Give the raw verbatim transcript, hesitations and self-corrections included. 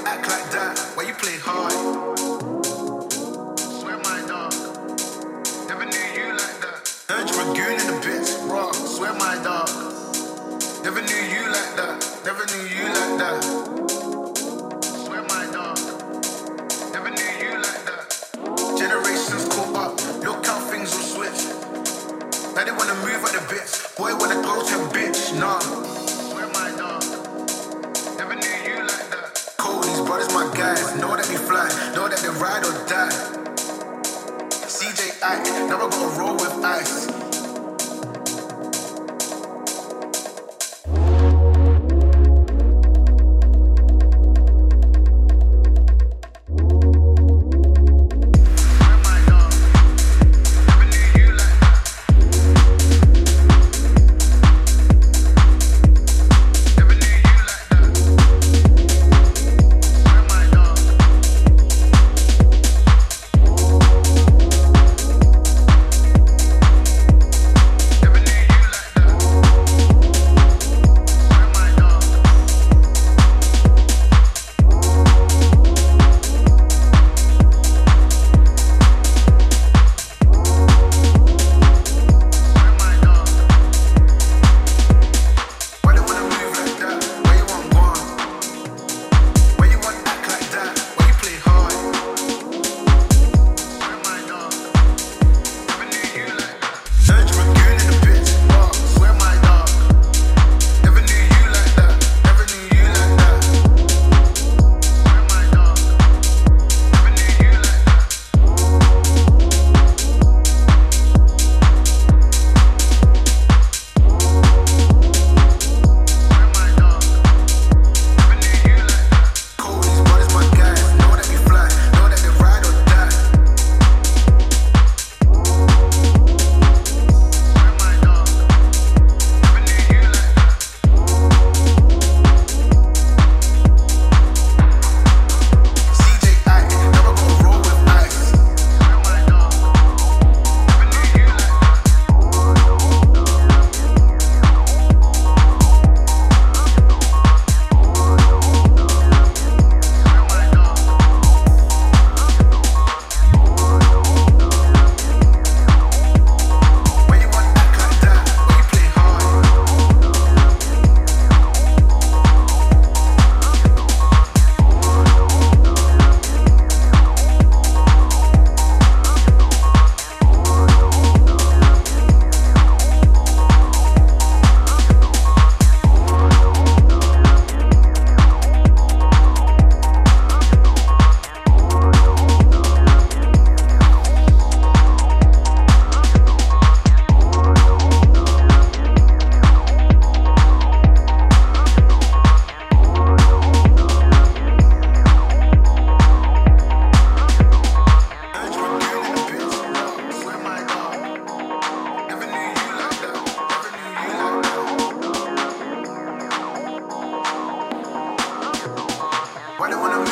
act like that? Why you play hard? Swear my dog. Never knew you like that. Heard you were goon in the bits, raw. Swear my dog. Never knew you like that. Never knew you like that. Swear my dog. Never knew you like that. Generations caught up. Look how things will switch. Now they wanna move out the bits. Boy wanna go to a bitch. Nah. Swear my dog. Never knew you like that. Cold, these brothers my guys. Know that they fly. Know that they ride or die. C J I, never gonna roll with ice. Why they wanna